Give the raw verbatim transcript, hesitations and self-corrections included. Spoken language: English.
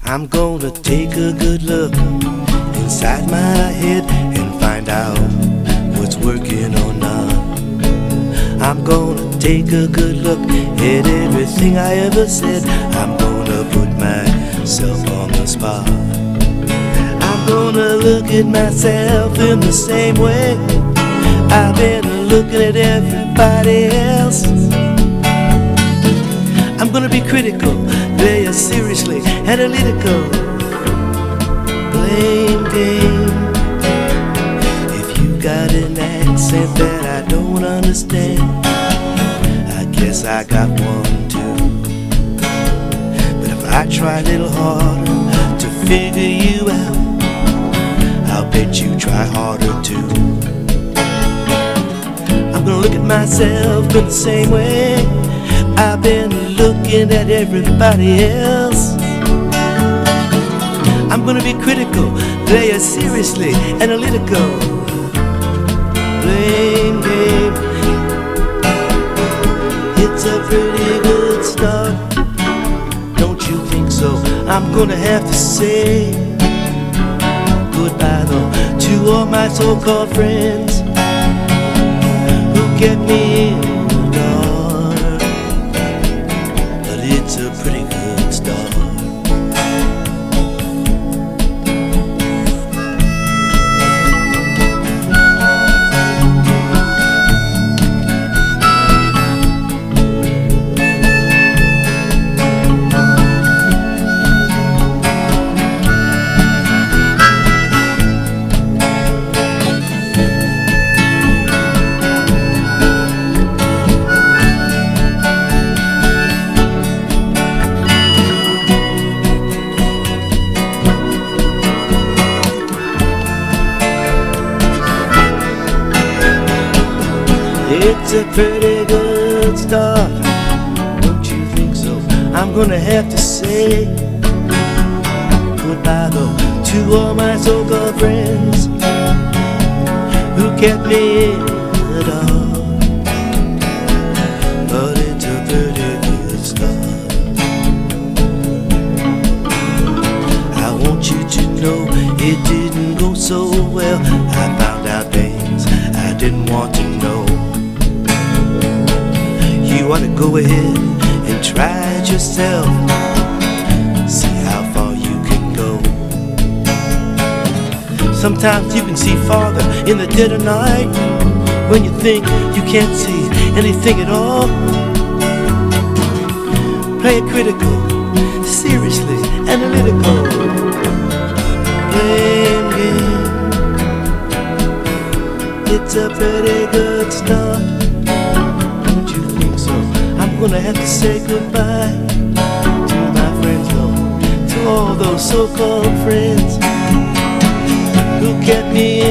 I'm gonna take a good look inside my head and find out what's working or not. I'm gonna take a good look at everything I ever said. I'm gonna put myself on the spot. I'm gonna look at myself in the same way I've been looking at everybody else. I'm gonna be critical, play it seriously, analytical, blame game. If you got an accent that I don't understand, I guess I got one too. But if I try a little harder to figure you out, I'll bet you try harder too. I'm gonna look at myself in the same way I've been looking at everybody else. I'm gonna be critical, play it seriously, analytical, blame game. It's a pretty good start, don't you think so? I'm gonna have to say goodbye though to all my so-called friends who kept me in the dark. But it's a pretty good start. It's a pretty good start, don't you think so? I'm gonna have to say goodbye though to all my so-called friends who kept me in the dark. But it's a pretty good start. I want you to know it didn't go so well. I found out things I didn't want to know. You ought to go ahead and try it yourself. See how far you can go. Sometimes you can see farther in the dead of night when you think you can't see anything at all. Play it critical, seriously, analytical, blame game. It's a pretty good start. I'm gonna have to say goodbye to my friends though, to all those so-called friends who kept me